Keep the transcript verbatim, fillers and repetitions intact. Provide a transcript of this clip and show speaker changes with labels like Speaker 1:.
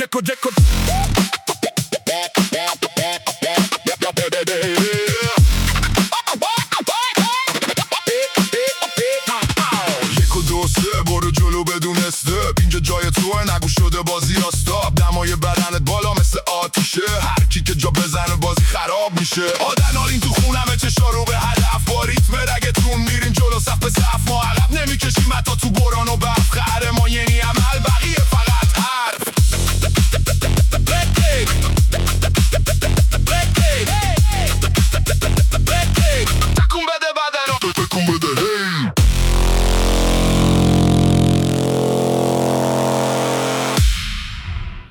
Speaker 1: جکو جکو یک و دو سه برو جلو بدون استپ، اینجا جای توه نگو شده بازی آستاب. دمای بدنت بالا مثل آتیشه، هر کی که جا بزنه بازی خراب میشه. آدن حال این